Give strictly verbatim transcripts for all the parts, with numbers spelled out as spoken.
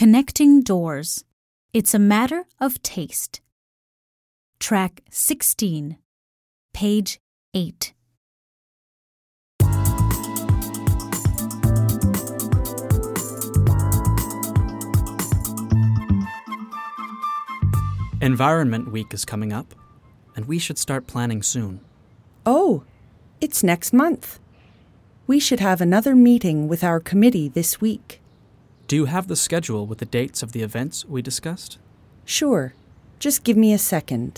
Connecting Doors. It's a Matter of Taste. Track sixteen, page eight. Environment Week is coming up, and we should start planning soon. Oh, it's next month. We should have another meeting with our committee this week. Do you have the schedule with the dates of the events we discussed? Sure. Just give me a second.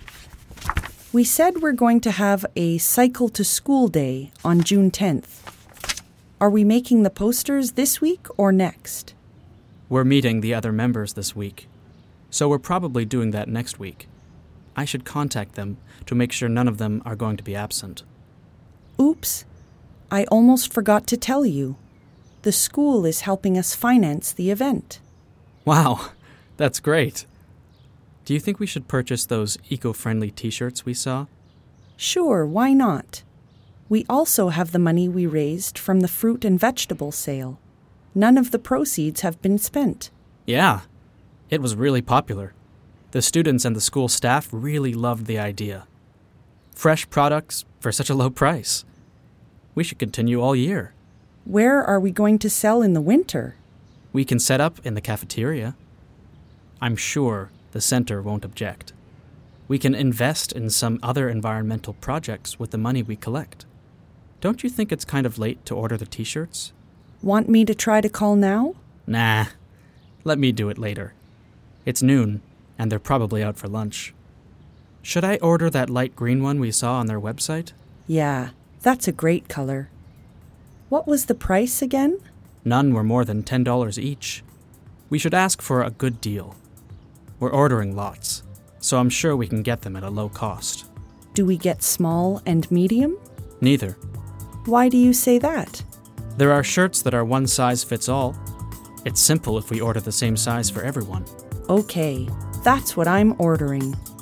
We said we're going to have a Cycle to School Day on June tenth. Are we making the posters this week or next? We're meeting the other members this week, so we're probably doing that next week. I should contact them to make sure none of them are going to be absent. Oops. I almost forgot to tell you. The school is helping us finance the event. Wow, that's great. Do you think we should purchase those eco-friendly t-shirts we saw? Sure, why not? We also have the money we raised from the fruit and vegetable sale. None of the proceeds have been spent. Yeah, it was really popular. The students and the school staff really loved the idea. Fresh products for such a low price. We should continue all year. Where are we going to sell in the winter? We can set up in the cafeteria. I'm sure the center won't object. We can invest in some other environmental projects with the money we collect. Don't you think it's kind of late to order the t-shirts? Want me to try to call now? Nah, let me do it later. It's noon, and they're probably out for lunch. Should I order that light green one we saw on their website? Yeah, that's a great color. What was the price again? None were more than ten dollars each. We should ask for a good deal. We're ordering lots, so I'm sure we can get them at a low cost. Do we get small and medium? Neither. Why do you say that? There are shirts that are one size fits all. It's simple if we order the same size for everyone. Okay, that's what I'm ordering.